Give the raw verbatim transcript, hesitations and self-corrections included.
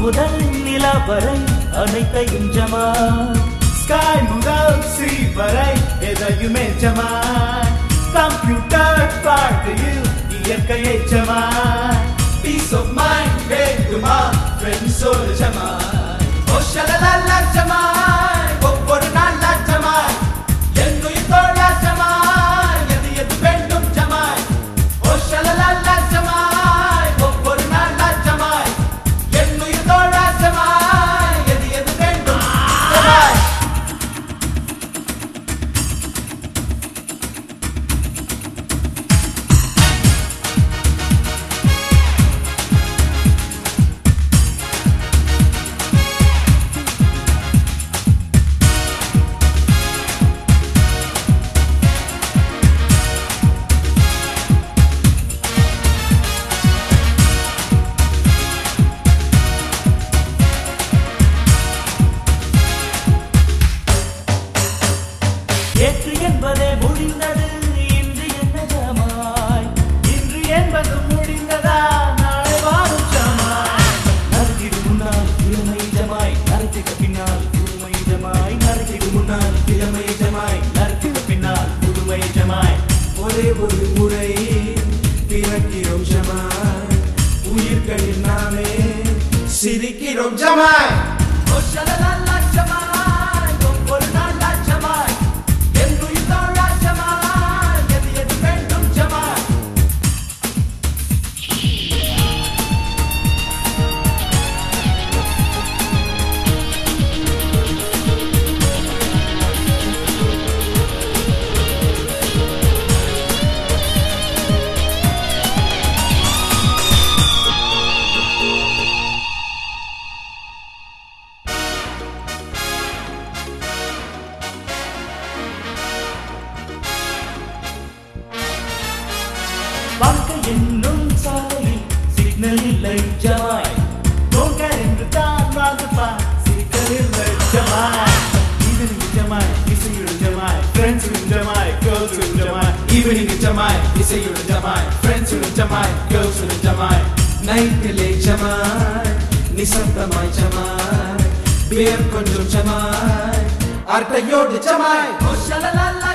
முதல் நிலா வரை அனைத்தையும் ஜமாய். ஸ்கை முதல் சி வரை எதையுமே ஜமாய். கம்ப்யூட்டர் பார்க்கையில் இயற்கையை ஜமாய். பீஸ் ஆஃப் மைண்ட் வேண்டுமா ஃப்ரெண்ட்ஸோடு ஜமாய். ஓ ஷலலலா ஜமாய், ஒவ்வொரு நாளா ஜமாய். என்னுயிர் தோழா ஜமாய், எது எது வேண்டும் ஜமாய். ஓ ஷலலலா ஜமாய், ஒவ்வொரு நாளா ஜமாய். என்னுயிர் தோழா ஜமாய், எது எது வேண்டும் ஜமாய். ஏற்று என்பதே முடிந்தது, இன்று என்ன ஜமாய். இன்று என்பது முடிந்ததா, நாளை வாரும் ஜமாய். நரத்திடு முன்னால் இளமை ஜமாய், நரத்திக்கு பின்னால் புதுமை ஜமாய். நரத்திடு முன்னால் இளமை ஜமாய், நரத்திக்கு பின்னால் புதுமை ஜமாய். ஒரே ஒரு முறை பிறக்கிறோம் ஜமாய். உயிர்களில் நாமே சிரிக்கிறோம் ஜமாய். ஓ ஷலலலா ஜமாய், ஒவ்வொரு நாளா ஜமாய். என்னுயிர் தோழா ஜமாய், எது எது வேண்டும் ஜமாய். வாழ்க்கை என்னும் சாலையில் சிக்னல் இல்லை ஜமாய். போங்க என்று தான் வாழ்ந்துப்பா, சிரிக்கவில்லை ஜமாய். ஈவினிங் ஜமாய், இசையுடன் ஜமாய். ஃப்ரெண்ட்ஸுடன் ஜமாய், கேர்ள்ஸுடன் ஜமாய். ஈவினிங் ஜமாய், இசையுடன் ஜமாய். ஃப்ரெண்ட்ஸுடன் ஜமாய், கேர்ள்ஸுடன் ஜமாய். நைட்டிலே ஜமாய், நிசப்தமாய் ஜமாய். பேர் கொஞ்சம் ஜமாய், அர்த்தையோடு ஜமாய். ஓ ஷலலலா